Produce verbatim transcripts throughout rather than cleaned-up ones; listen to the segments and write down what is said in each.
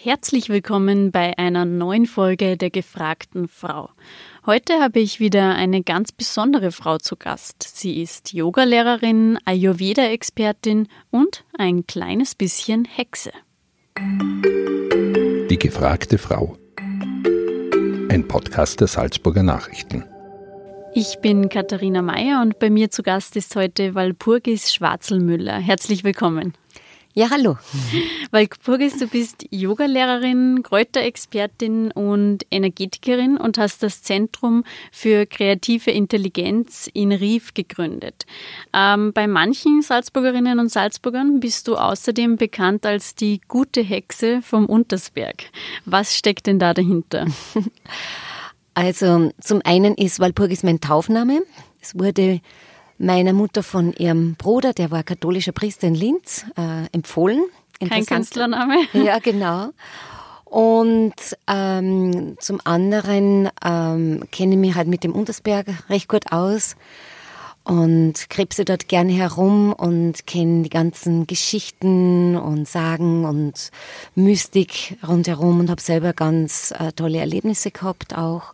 Herzlich willkommen bei einer neuen Folge der gefragten Frau. Heute habe ich wieder eine ganz besondere Frau zu Gast. Sie ist Yogalehrerin, Ayurveda-Expertin und ein kleines bisschen Hexe. Die gefragte Frau. Ein Podcast der Salzburger Nachrichten. Ich bin Katharina Mayer und bei mir zu Gast ist heute Walpurgis Schwarzelmüller. Herzlich willkommen. Ja, hallo. Walpurgis, du bist Yogalehrerin, Kräuterexpertin und Energetikerin und hast das Zentrum für kreative Intelligenz in Rief gegründet. Ähm, bei manchen Salzburgerinnen und Salzburgern bist du außerdem bekannt als die gute Hexe vom Untersberg. Was steckt denn da dahinter? Also zum einen ist Walpurgis mein Taufname. Es wurde meiner Mutter von ihrem Bruder, der war katholischer Priester in Linz, äh, empfohlen. Kein Künstlername? Ja, genau. Und ähm, zum anderen ähm, kenne ich mich halt mit dem Untersberg recht gut aus und krebse dort gerne herum und kenne die ganzen Geschichten und Sagen und Mystik rundherum und habe selber ganz äh, tolle Erlebnisse gehabt auch.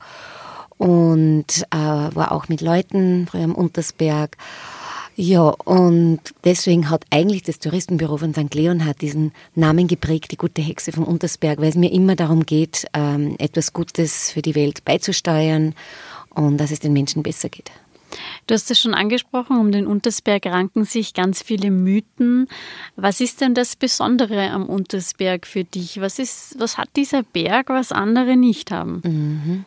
Und äh, war auch mit Leuten früher am Untersberg. Ja, und deswegen hat eigentlich das Touristenbüro von Sankt Leonhard diesen Namen geprägt, die gute Hexe vom Untersberg, weil es mir immer darum geht, ähm, etwas Gutes für die Welt beizusteuern und dass es den Menschen besser geht. Du hast es schon angesprochen, um den Untersberg ranken sich ganz viele Mythen. Was ist denn das Besondere am Untersberg für dich? Was ist, was hat dieser Berg, was andere nicht haben? Mhm.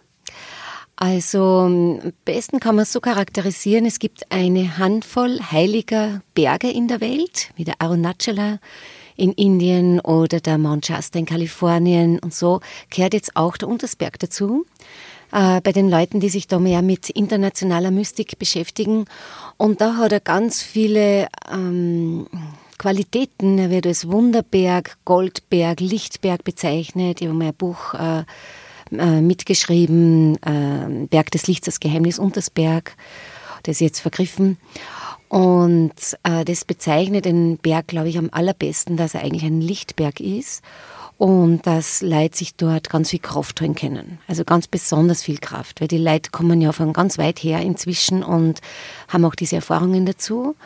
Also am besten kann man es so charakterisieren, es gibt eine Handvoll heiliger Berge in der Welt, wie der Arunachala in Indien oder der Mount Shasta in Kalifornien und so gehört jetzt auch der Untersberg dazu. Äh, bei den Leuten, die sich da mehr mit internationaler Mystik beschäftigen. Und da hat er ganz viele ähm, Qualitäten. Er wird als Wunderberg, Goldberg, Lichtberg bezeichnet. Ich habe mal ein Buch äh, mitgeschrieben, äh, Berg des Lichts, das Geheimnis Untersberg, das ist jetzt vergriffen. Und äh, das bezeichnet den Berg, glaube ich, am allerbesten, dass er eigentlich ein Lichtberg ist und dass Leute sich dort ganz viel Kraft holen können. Also ganz besonders viel Kraft, weil die Leute kommen ja von ganz weit her inzwischen und haben auch diese Erfahrungen dazu.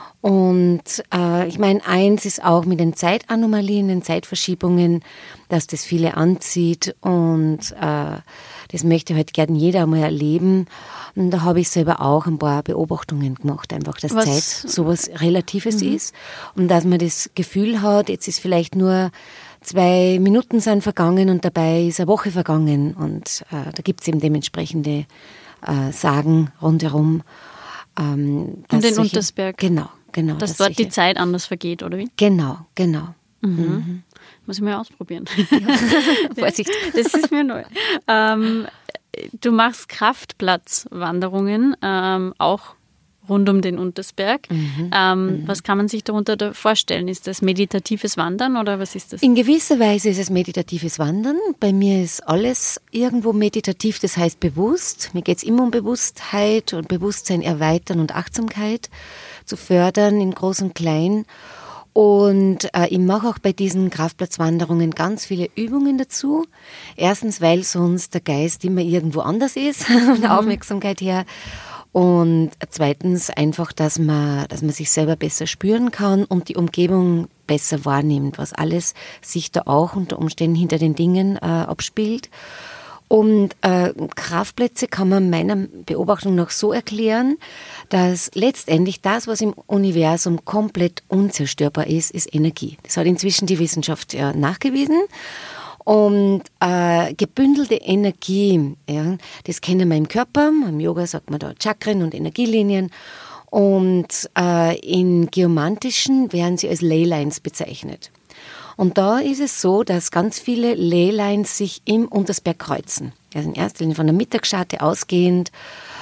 Und äh, ich meine, eins ist auch mit den Zeitanomalien, den Zeitverschiebungen, dass das viele anzieht und äh, das möchte halt gerne jeder einmal erleben. Und da habe ich selber auch ein paar Beobachtungen gemacht, einfach, dass Was? Zeit sowas Relatives Mhm. ist und dass man das Gefühl hat, jetzt ist vielleicht nur zwei Minuten sind vergangen und dabei ist eine Woche vergangen und äh, da gibt es eben dementsprechende äh, Sagen rundherum. Ähm, Um den solche, Untersberg. Genau. Genau, Dass dass dort solche, die Zeit anders vergeht, oder wie? Genau, genau. Mhm. Mhm. Muss ich mal ausprobieren. Vorsicht. Das ist mir neu. Ähm, du machst Kraftplatzwanderungen, ähm, auch rund um den Untersberg. Mhm. Ähm, Mhm. Was kann man sich darunter da vorstellen? Ist das meditatives Wandern oder was ist das? In gewisser Weise ist es meditatives Wandern. Bei mir ist alles irgendwo meditativ, das heißt bewusst. Mir geht es immer um Bewusstheit und Bewusstsein erweitern und Achtsamkeit zu fördern in Groß und Klein. Und äh, ich mache auch bei diesen Kraftplatzwanderungen ganz viele Übungen dazu. Erstens, weil sonst der Geist immer irgendwo anders ist, von der Aufmerksamkeit her. Und zweitens einfach, dass man, dass man sich selber besser spüren kann und die Umgebung besser wahrnimmt, was alles sich da auch unter Umständen hinter den Dingen äh, abspielt. Und äh, Kraftplätze kann man meiner Beobachtung nach so erklären, dass letztendlich das, was im Universum komplett unzerstörbar ist, ist Energie. Das hat inzwischen die Wissenschaft ja nachgewiesen. Und äh, gebündelte Energie, ja, das kennen wir im Körper. Im Yoga sagt man da Chakren und Energielinien. Und äh, in Geomantischen werden sie als Leylines bezeichnet. Und da ist es so, dass ganz viele Leylines sich im Untersberg kreuzen. Also in erster Linie von der Mittagsscharte ausgehend.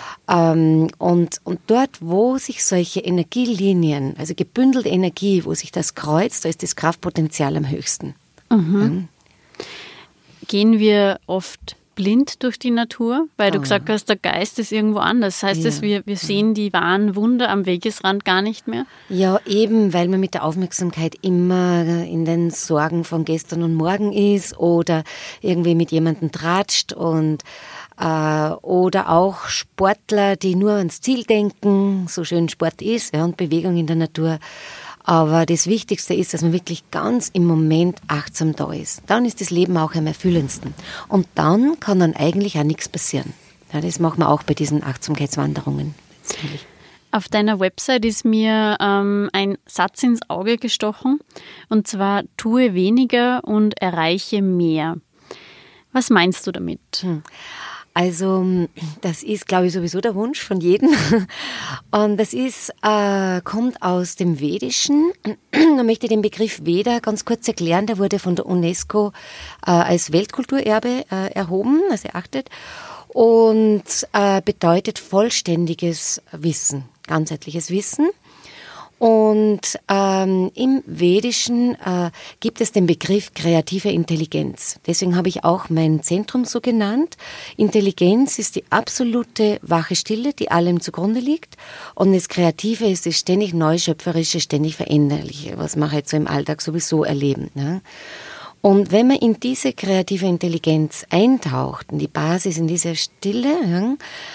Ähm, und, und dort, wo sich solche Energielinien, also gebündelte Energie, wo sich das kreuzt, da ist das Kraftpotenzial am höchsten. Mhm. Ja. Gehen wir oft blind durch die Natur? Weil du Ah. gesagt hast, der Geist ist irgendwo anders. Das heißt, Ja. dass wir, wir sehen die wahren Wunder am Wegesrand gar nicht mehr? Ja, eben, weil man mit der Aufmerksamkeit immer in den Sorgen von gestern und morgen ist oder irgendwie mit jemandem tratscht und äh, oder auch Sportler, die nur ans Ziel denken, so schön Sport ist, ja, und Bewegung in der Natur. Aber das Wichtigste ist, dass man wirklich ganz im Moment achtsam da ist. Dann ist das Leben auch am erfüllendsten. Und dann kann dann eigentlich auch nichts passieren. Ja, das machen wir auch bei diesen Achtsamkeitswanderungen. Letztendlich. Auf deiner Website ist mir ähm, ein Satz ins Auge gestochen, und zwar: tue weniger und erreiche mehr. Was meinst du damit? Hm. Also das ist, glaube ich, sowieso der Wunsch von jedem. Und das ist, äh, kommt aus dem Vedischen. Da möchte ich den Begriff Veda ganz kurz erklären. Der wurde von der UNESCO äh, als Weltkulturerbe äh, erhoben, also erachtet, und äh, bedeutet vollständiges Wissen, ganzheitliches Wissen. Und ähm, im Vedischen äh, gibt es den Begriff kreative Intelligenz. Deswegen habe ich auch mein Zentrum so genannt. Intelligenz ist die absolute wache Stille, die allem zugrunde liegt. Und das Kreative ist das ständig Neuschöpferische, ständig Veränderliche, was wir halt so im Alltag sowieso erleben. Ja. Und wenn man in diese kreative Intelligenz eintaucht, in die Basis, in diese Stille, ja,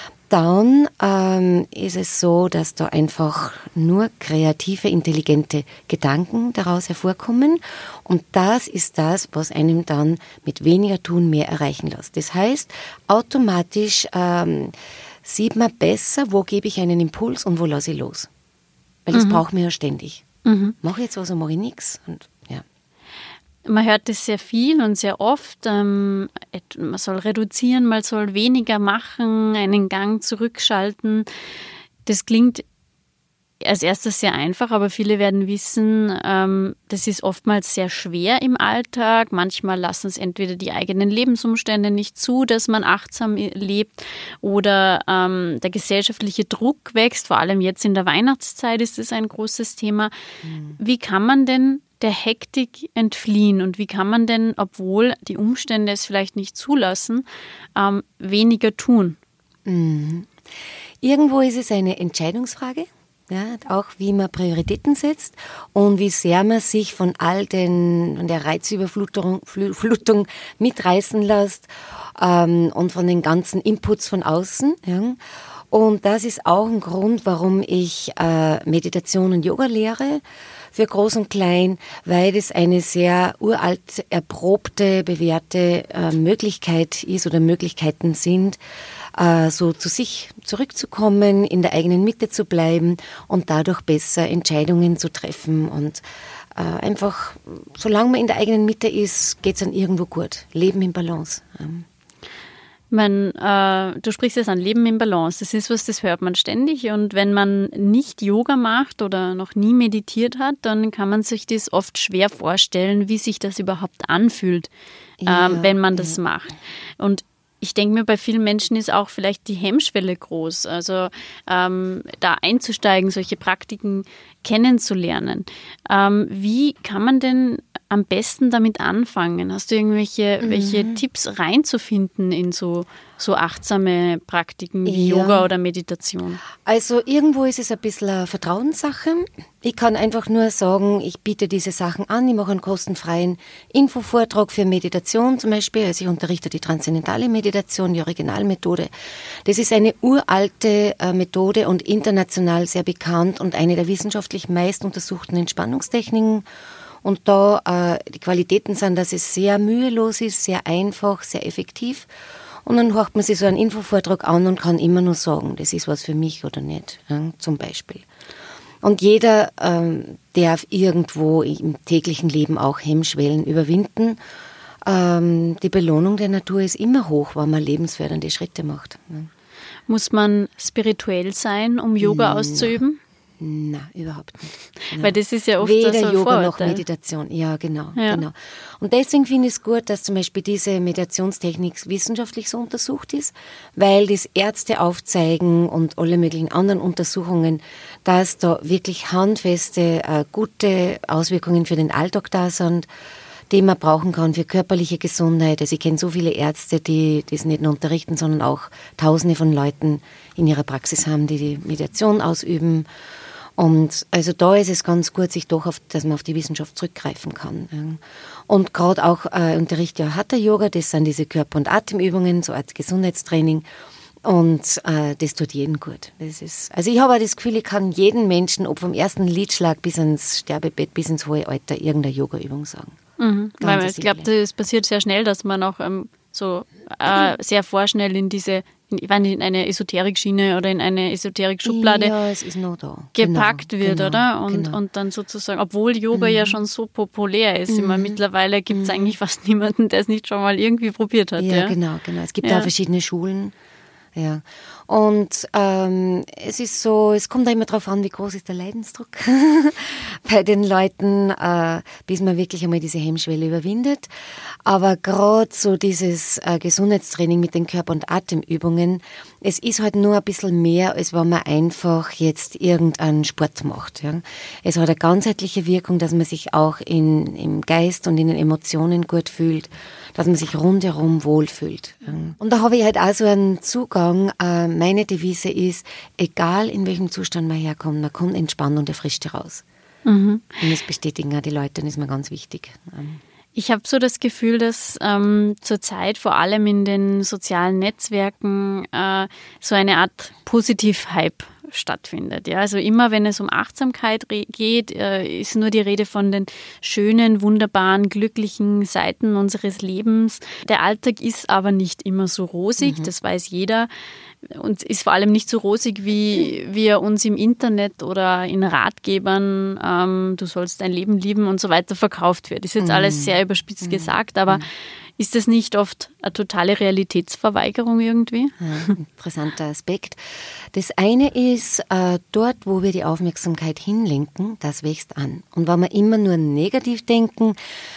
dann ähm, ist es so, dass da einfach nur kreative, intelligente Gedanken daraus hervorkommen. Und das ist das, was einem dann mit weniger tun mehr erreichen lässt. Das heißt, automatisch ähm, sieht man besser, wo gebe ich einen Impuls und wo lasse ich los. Weil das mhm. braucht man ja ständig. Mhm. Mache ich jetzt was oder mache ich nichts? Und ja. Man hört das sehr viel und sehr oft. Ähm, man soll reduzieren, man soll weniger machen, einen Gang zurückschalten. Das klingt als erstes sehr einfach, aber viele werden wissen, ähm, das ist oftmals sehr schwer im Alltag. Manchmal lassen es entweder die eigenen Lebensumstände nicht zu, dass man achtsam lebt, oder ähm, der gesellschaftliche Druck wächst. Vor allem jetzt in der Weihnachtszeit ist es ein großes Thema. Mhm. Wie kann man denn der Hektik entfliehen und wie kann man denn, obwohl die Umstände es vielleicht nicht zulassen, ähm, weniger tun? Mhm. Irgendwo ist es eine Entscheidungsfrage, ja, auch wie man Prioritäten setzt und wie sehr man sich von all den, von der Reizüberflutung Flutung mitreißen lässt ähm, und von den ganzen Inputs von außen. Ja. Und das ist auch ein Grund, warum ich äh, Meditation und Yoga lehre, für Groß und Klein, weil das eine sehr uralt, erprobte, bewährte äh, Möglichkeit ist oder Möglichkeiten sind, äh, so zu sich zurückzukommen, in der eigenen Mitte zu bleiben und dadurch besser Entscheidungen zu treffen. Und äh, einfach, solange man in der eigenen Mitte ist, geht es dann irgendwo gut. Leben in Balance. Ähm. Man, äh, du sprichst jetzt an Leben im Balance. Das ist was, das hört man ständig. Und wenn man nicht Yoga macht oder noch nie meditiert hat, dann kann man sich das oft schwer vorstellen, wie sich das überhaupt anfühlt, ja, ähm, wenn man das ja. macht. Und ich denke mir, bei vielen Menschen ist auch vielleicht die Hemmschwelle groß, also ähm, da einzusteigen, solche Praktiken kennenzulernen. Ähm, wie kann man denn am besten damit anfangen? Hast du irgendwelche mhm. welche Tipps reinzufinden in so, so achtsame Praktiken wie ja. Yoga oder Meditation? Also irgendwo ist es ein bisschen eine Vertrauenssache. Ich kann einfach nur sagen, ich biete diese Sachen an. Ich mache einen kostenfreien Infovortrag für Meditation zum Beispiel. Also ich unterrichte die transzendentale Meditation, die Originalmethode. Das ist eine uralte äh, Methode und international sehr bekannt und eine der wissenschaftlich meist untersuchten Entspannungstechniken. Und da äh, die Qualitäten sind, dass es sehr mühelos ist, sehr einfach, sehr effektiv. Und dann hört man sich so einen Infovortrag an und kann immer nur sagen, das ist was für mich oder nicht, ja, zum Beispiel. Und jeder ähm, darf irgendwo im täglichen Leben auch Hemmschwellen überwinden. Ähm, die Belohnung der Natur ist immer hoch, wenn man lebensfördernde Schritte macht. Ja. Muss man spirituell sein, um Yoga Na. auszuüben? Nein, überhaupt nicht. Nein. Weil das ist ja oft Weder so ein Yoga Vorurteil. noch Meditation. Ja, genau, ja. genau. Und deswegen finde ich es gut, dass zum Beispiel diese Meditationstechnik wissenschaftlich so untersucht ist, weil das Ärzte aufzeigen und alle möglichen anderen Untersuchungen, dass da wirklich handfeste, äh, gute Auswirkungen für den Alltag da sind. den man brauchen kann für körperliche Gesundheit. Also ich kenne so viele Ärzte, die das nicht nur unterrichten, sondern auch Tausende von Leuten in ihrer Praxis haben, die die Meditation ausüben. Und also da ist es ganz gut, sich doch auf, dass man auf die Wissenschaft zurückgreifen kann. Und gerade auch äh, unterrichte ja Hatha-Yoga, das sind diese Körper- und Atemübungen, so als Gesundheitstraining. Und äh, das tut jedem gut. Das ist, also ich habe auch das Gefühl, ich kann jeden Menschen, ob vom ersten Lidschlag bis ins Sterbebett, bis ins hohe Alter, irgendeine Yoga-Übung sagen. Mhm. Weil ich glaube, das passiert sehr schnell, dass man auch ähm, so äh, sehr vorschnell in diese, in, in eine Esoterik-Schiene oder in eine Esoterik-Schublade ja, es ist noch da. gepackt genau, wird, genau, oder? Und, genau. und dann sozusagen, obwohl Yoga mhm. ja schon so populär ist, mhm. ich meine, mittlerweile gibt es mhm. eigentlich fast niemanden, der es nicht schon mal irgendwie probiert hat. Ja, ja? genau, genau. Es gibt ja. auch verschiedene Schulen. Ja, und ähm, es ist so, es kommt auch immer darauf an, wie groß ist der Leidensdruck bei den Leuten, äh, bis man wirklich einmal diese Hemmschwelle überwindet. Aber gerade so dieses äh, Gesundheitstraining mit den Körper- und Atemübungen, es ist halt nur ein bisschen mehr, als wenn man einfach jetzt irgendeinen Sport macht. Ja. Es hat eine ganzheitliche Wirkung, dass man sich auch in, im Geist und in den Emotionen gut fühlt, dass man sich rundherum wohlfühlt. Ja. Und da habe ich halt auch so einen Zugang. Äh, meine Devise ist, egal in welchem Zustand man herkommt, man kommt entspannt und erfrischt raus. Mhm. Und das bestätigen auch die Leute, das ist mir ganz wichtig. Ich habe so das Gefühl, dass ähm, zurzeit vor allem in den sozialen Netzwerken äh, so eine Art Positiv-Hype stattfindet. Ja, also immer, wenn es um Achtsamkeit re- geht, äh, ist nur die Rede von den schönen, wunderbaren, glücklichen Seiten unseres Lebens. Der Alltag ist aber nicht immer so rosig, mhm. das weiß jeder. Und ist vor allem nicht so rosig, wie wir uns im Internet oder in Ratgebern, ähm, du sollst dein Leben lieben und so weiter verkauft wird. Ist jetzt mhm. alles sehr überspitzt mhm. gesagt, aber mhm. ist das nicht oft eine totale Realitätsverweigerung irgendwie? Ja, interessanter Aspekt. Das eine ist, äh, dort, wo wir die Aufmerksamkeit hinlenken, das wächst an. Und wenn wir immer nur negativ denken,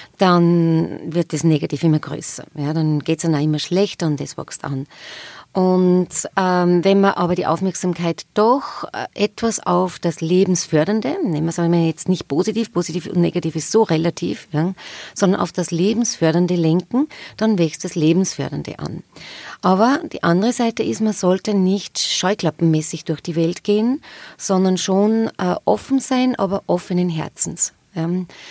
dann wird das Negativ immer größer. Ja, dann geht es dann auch immer schlechter und das wächst an. Und ähm, wenn man aber die Aufmerksamkeit doch äh, etwas auf das Lebensfördernde, nehmen wir es einmal jetzt nicht positiv, positiv und negativ ist so relativ, ja, sondern auf das Lebensfördernde lenken, dann wächst das Lebensfördernde an. Aber die andere Seite ist, man sollte nicht scheuklappenmäßig durch die Welt gehen, sondern schon äh, offen sein, aber offenen Herzens. Ja.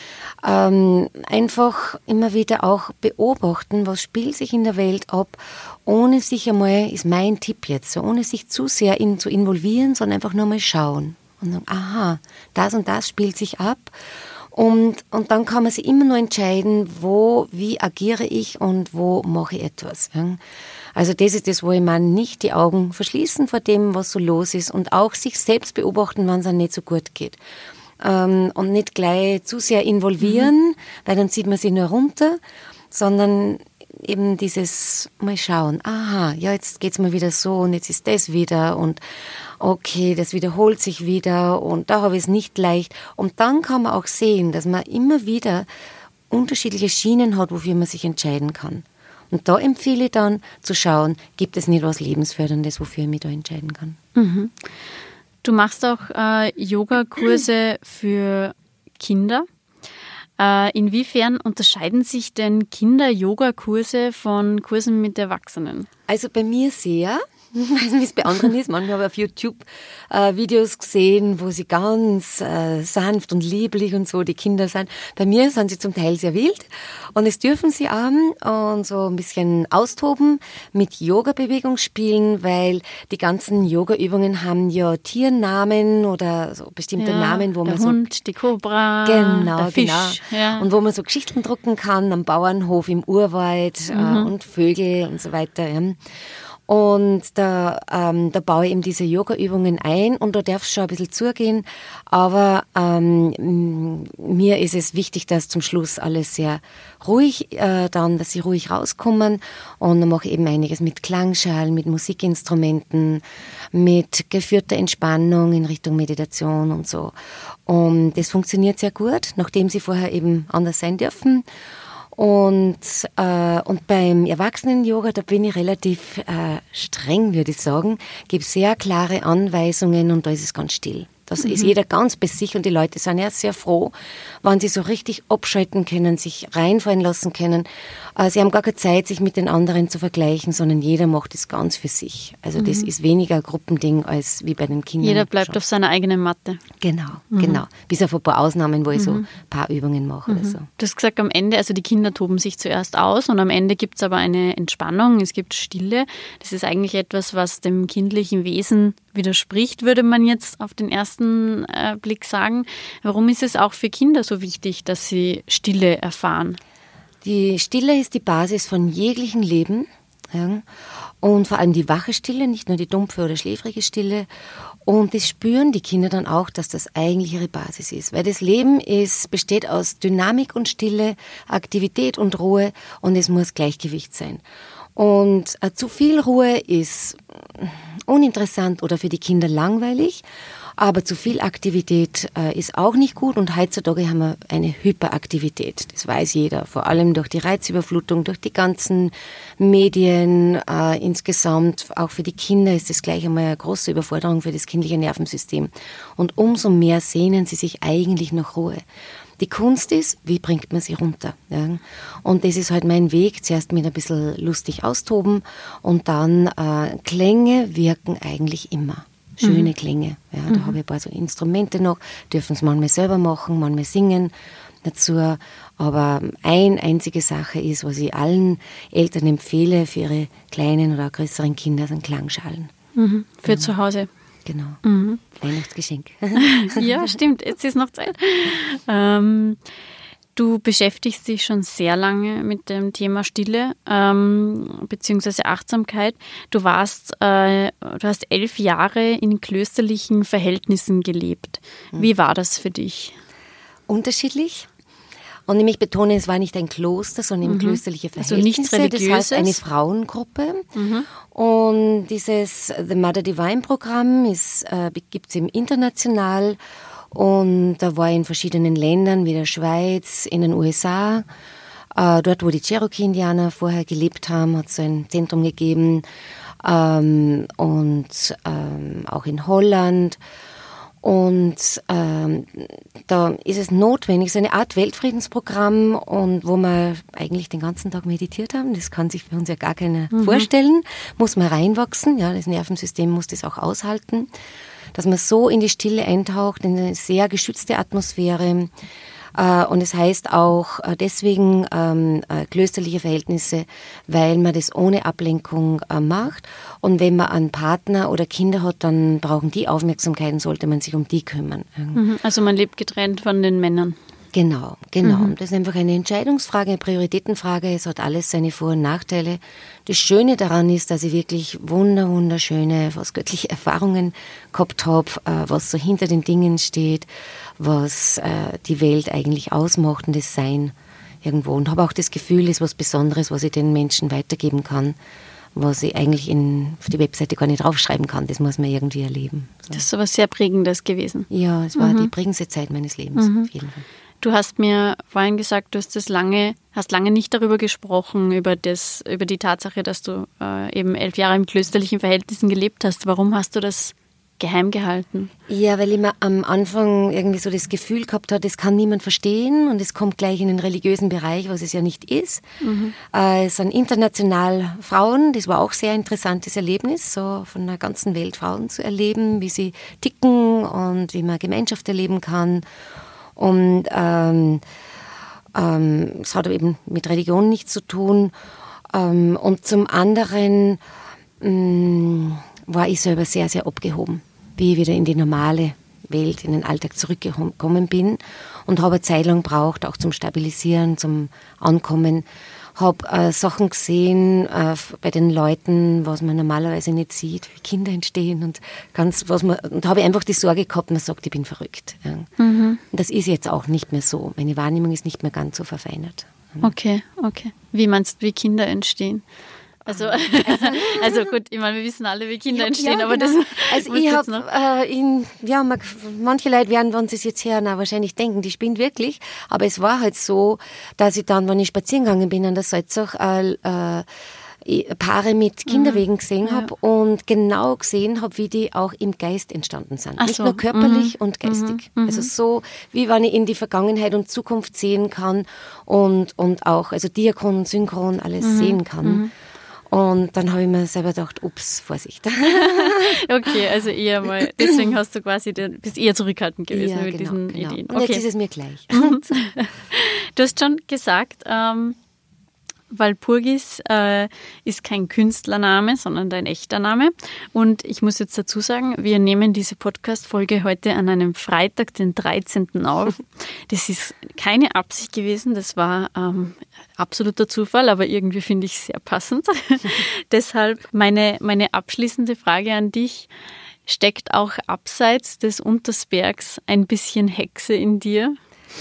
Ähm, einfach immer wieder auch beobachten, was spielt sich in der Welt ab, ohne sich einmal, ist mein Tipp jetzt, so, ohne sich zu sehr in, zu involvieren, sondern einfach nur mal schauen und sagen, aha, das und das spielt sich ab. Und, und dann kann man sich immer nur entscheiden, wo, wie agiere ich und wo mache ich etwas. Ja. Also das ist das, wo ich meine, nicht die Augen verschließen vor dem, was so los ist und auch sich selbst beobachten, wenn es einem nicht so gut geht. Ähm, und nicht gleich zu sehr involvieren, mhm. weil dann zieht man sich nur runter, sondern eben dieses mal schauen, aha, ja, jetzt geht's mal wieder so und jetzt ist das wieder und okay, das wiederholt sich wieder und da habe ich es nicht leicht. Und dann kann man auch sehen, dass man immer wieder unterschiedliche Schienen hat, wofür man sich entscheiden kann. Und da empfehle ich dann zu schauen, gibt es nicht was Lebensförderndes, wofür ich mich da entscheiden kann. Mhm. Du machst auch äh, Yogakurse für Kinder. Äh, inwiefern unterscheiden sich denn Kinder-Yoga-Kurse von Kursen mit Erwachsenen? Also bei mir sehr. Ich weiß nicht, wie es bei anderen ist. Manchmal habe ich auf YouTube äh, Videos gesehen, wo sie ganz äh, sanft und lieblich und so die Kinder sind. Bei mir sind sie zum Teil sehr wild und es dürfen sie auch und so ein bisschen austoben, mit Yoga-Bewegung spielen, weil die ganzen Yoga-Übungen haben ja Tiernamen oder so bestimmte ja, Namen, wo der man so... Hund, die Kobra, genau, der Fisch. Genau. Ja. Und wo man so Geschichten drucken kann am Bauernhof, im Urwald mhm. äh, und Vögel und so weiter. Ja. Und da, ähm, da baue ich eben diese Yoga-Übungen ein und da darf es schon ein bisschen zugehen, aber ähm, mir ist es wichtig, dass zum Schluss alles sehr ruhig, äh, dann, dass sie ruhig rauskommen und dann mache ich eben einiges mit Klangschalen, mit Musikinstrumenten, mit geführter Entspannung in Richtung Meditation und so. Und das funktioniert sehr gut, nachdem sie vorher eben anders sein dürfen. Und, äh, und beim Erwachsenen-Yoga, da bin ich relativ äh, streng, würde ich sagen, gebe sehr klare Anweisungen und da ist es ganz still. Das mhm. ist jeder ganz bei sich und die Leute sind ja sehr froh, wenn sie so richtig abschalten können, sich reinfallen lassen können. Sie haben gar keine Zeit, sich mit den anderen zu vergleichen, sondern jeder macht es ganz für sich. Also mhm. das ist weniger ein Gruppending als wie bei den Kindern. Jeder bleibt schon. auf seiner eigenen Matte. Genau, mhm. genau. Bis auf ein paar Ausnahmen, wo ich mhm. so ein paar Übungen mache mhm. oder so. Du hast gesagt, am Ende, also die Kinder toben sich zuerst aus und am Ende gibt es aber eine Entspannung, es gibt Stille. Das ist eigentlich etwas, was dem kindlichen Wesen widerspricht, würde man jetzt auf den ersten äh, Blick sagen. Warum ist es auch für Kinder so wichtig, dass sie Stille erfahren? Die Stille ist die Basis von jeglichem Leben. Ja. Und vor allem die wache Stille, nicht nur die dumpfe oder schläfrige Stille. Und das spüren die Kinder dann auch, dass das eigentlich ihre Basis ist. Weil das Leben ist, besteht aus Dynamik und Stille, Aktivität und Ruhe und es muss Gleichgewicht sein. Und äh, zu viel Ruhe ist uninteressant oder für die Kinder langweilig, aber zu viel Aktivität äh, ist auch nicht gut und heutzutage haben wir eine Hyperaktivität. Das weiß jeder, vor allem durch die Reizüberflutung, durch die ganzen Medien äh, insgesamt. Auch für die Kinder ist das gleich einmal eine große Überforderung für das kindliche Nervensystem. Und umso mehr sehnen sie sich eigentlich nach Ruhe. Die Kunst ist, wie bringt man sie runter? Ja? Und das ist halt mein Weg, zuerst mit ein bisschen lustig austoben und dann äh, Klänge wirken eigentlich immer. Schöne mhm. Klänge. Ja, da mhm. habe ich ein paar so Instrumente noch, dürfen es manchmal selber machen, manchmal singen dazu. Aber eine einzige Sache ist, was ich allen Eltern empfehle für ihre kleinen oder auch größeren Kinder, sind Klangschalen. Mhm. Für ja. zu Hause. Genau. Mhm. Weihnachtsgeschenk. Ja, stimmt. Jetzt ist noch Zeit. Ähm, du beschäftigst dich schon sehr lange mit dem Thema Stille ähm, beziehungsweise Achtsamkeit. Du warst, äh, du hast elf Jahre in klösterlichen Verhältnissen gelebt. Wie war das für dich? Unterschiedlich. Und ich betone, es war nicht ein Kloster, sondern mhm. klösterliche Verhältnisse. Also nichts Religiöses? Das heißt eine Frauengruppe. Mhm. Und dieses The Mother Divine Programm äh, gibt es eben international. Und da war ich in verschiedenen Ländern, wie der Schweiz, in den U S A. Äh, dort, wo die Cherokee-Indianer vorher gelebt haben, hat es so ein Zentrum gegeben. Ähm, und ähm, auch in Holland. Und ähm, da ist es notwendig, so eine Art Weltfriedensprogramm, und wo wir eigentlich den ganzen Tag meditiert haben. Das kann sich für uns ja gar keiner mhm. vorstellen. Muss man reinwachsen, ja, das Nervensystem muss das auch aushalten. Dass man so in die Stille eintaucht, in eine sehr geschützte Atmosphäre. Und es heißt auch deswegen ähm, klösterliche Verhältnisse, weil man das ohne Ablenkung äh, macht. Und wenn man einen Partner oder Kinder hat, dann brauchen die Aufmerksamkeit und sollte man sich um die kümmern. Mhm, also man lebt getrennt von den Männern. Genau, genau. Mhm. Das ist einfach eine Entscheidungsfrage, eine Prioritätenfrage. Es hat alles seine Vor- und Nachteile. Das Schöne daran ist, dass ich wirklich wunder, wunderschöne, fast göttliche Erfahrungen gehabt habe, äh, was so hinter den Dingen steht, was äh, die Welt eigentlich ausmacht und das Sein irgendwo. Und habe auch das Gefühl, es ist was Besonderes, was ich den Menschen weitergeben kann, was ich eigentlich in, auf die Webseite gar nicht draufschreiben kann. Das muss man irgendwie erleben. So. Das ist so was sehr Prägendes gewesen. Ja, es war mhm. die prägendste Zeit meines Lebens, mhm. auf jeden Fall. Du hast mir vorhin gesagt, du hast das lange, hast lange nicht darüber gesprochen, über das, über die Tatsache, dass du äh, eben elf Jahre in klösterlichen Verhältnissen gelebt hast. Warum hast du das geheim gehalten? Ja, weil ich mir am Anfang irgendwie so das Gefühl gehabt habe, das kann niemand verstehen und es kommt gleich in den religiösen Bereich, was es ja nicht ist. Mhm. Äh, es sind international Frauen, das war auch ein sehr interessantes Erlebnis, so von der ganzen Welt Frauen zu erleben, wie sie ticken und wie man Gemeinschaft erleben kann. Und ähm, ähm, es hat eben mit Religion nichts zu tun. Ähm, und zum anderen ähm, war ich selber sehr, sehr abgehoben, wie ich wieder in die normale Welt, in den Alltag zurückgekommen bin und habe eine Zeit lang gebraucht, auch zum Stabilisieren, zum Ankommen. Habe äh, Sachen gesehen äh, bei den Leuten, was man normalerweise nicht sieht, wie Kinder entstehen und ganz, was man, und habe einfach die Sorge gehabt, man sagt, ich bin verrückt. Ja. Mhm. Und das ist jetzt auch nicht mehr so. Meine Wahrnehmung ist nicht mehr ganz so verfeinert. Okay, okay. Wie meinst du, wie Kinder entstehen? Also, also gut, ich meine, wir wissen alle, wie Kinder ja, entstehen, ja, aber genau. das Also ich habe, äh, ja, man, manche Leute werden, wenn sie es jetzt hören, auch wahrscheinlich denken, die spinnt wirklich, aber es war halt so, dass ich dann, wenn ich spazieren gegangen bin an der Salzach, äh, Paare mit Kinderwegen mhm. gesehen ja. habe und genau gesehen habe, wie die auch im Geist entstanden sind. Ach Nicht so. nur körperlich mhm. und geistig. Mhm. Also so, wie wenn ich in die Vergangenheit und Zukunft sehen kann und, und auch, also Diachron, Synchron, alles mhm. sehen kann. Mhm. Und dann habe ich mir selber gedacht, ups, Vorsicht. Okay, also eher mal, deswegen hast du quasi, den, bist eher zurückhaltend gewesen ja, mit genau, diesen genau. Ideen. Und okay. jetzt ist es mir gleich. Du hast schon gesagt, ähm, Walpurgis äh, ist kein Künstlername, sondern dein echter Name. Und ich muss jetzt dazu sagen, wir nehmen diese Podcast-Folge heute an einem Freitag, den dreizehnten auf. Das ist keine Absicht gewesen, das war ähm, absoluter Zufall, aber irgendwie finde ich es sehr passend. Deshalb meine, meine abschließende Frage an dich. Steckt auch abseits des Untersbergs ein bisschen Hexe in dir?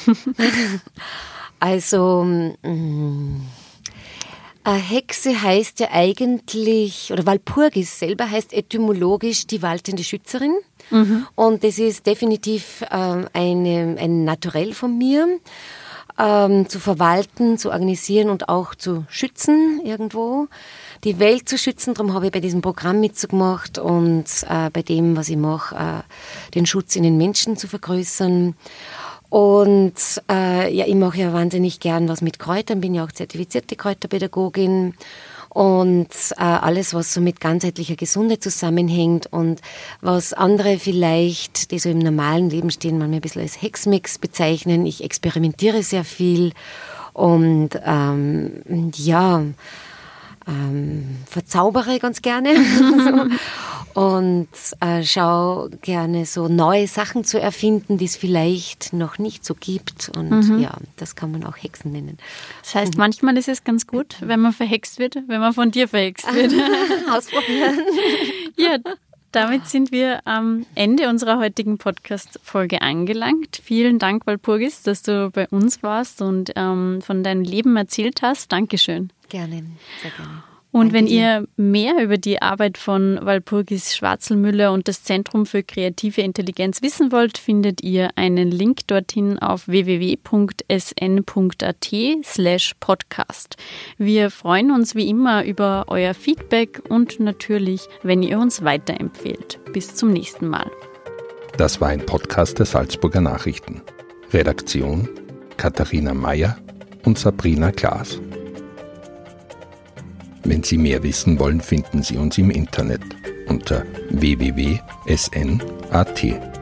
Also, mh, eine Hexe heißt ja eigentlich, oder Walpurgis selber heißt etymologisch die waltende Schützerin. Mhm. Und das ist definitiv ähm, eine, ein Naturell von mir, ähm, zu verwalten, zu organisieren und auch zu schützen irgendwo. Die Welt zu schützen, darum habe ich bei diesem Programm mitgemacht und äh, bei dem, was ich mache, äh, den Schutz in den Menschen zu vergrößern. Und äh, ja, ich mache ja wahnsinnig gern was mit Kräutern, bin ja auch zertifizierte Kräuterpädagogin und äh, alles, was so mit ganzheitlicher Gesundheit zusammenhängt und was andere vielleicht, die so im normalen Leben stehen, manchmal ein bisschen als Hexmix bezeichnen. Ich experimentiere sehr viel und ähm, ja, ähm, verzaubere ganz gerne. Und äh, schaue gerne so neue Sachen zu erfinden, die es vielleicht noch nicht so gibt. Und mhm. ja, das kann man auch Hexen nennen. Das heißt, manchmal ist es ganz gut, wenn man verhext wird, wenn man von dir verhext wird. Ausprobieren. Ja, damit sind wir am Ende unserer heutigen Podcast-Folge angelangt. Vielen Dank, Walpurgis, dass du bei uns warst und ähm, von deinem Leben erzählt hast. Dankeschön. Gerne, sehr gerne. Und wenn ihr mehr über die Arbeit von Walpurgis Schwarzelmüller und das Zentrum für kreative Intelligenz wissen wollt, findet ihr einen Link dorthin auf w w w punkt s n punkt a t slash podcast. Wir freuen uns wie immer über euer Feedback und natürlich, wenn ihr uns weiterempfehlt. Bis zum nächsten Mal. Das war ein Podcast der Salzburger Nachrichten. Redaktion Katharina Mayer und Sabrina Klaas. Wenn Sie mehr wissen wollen, finden Sie uns im Internet unter w w w punkt s n punkt a t.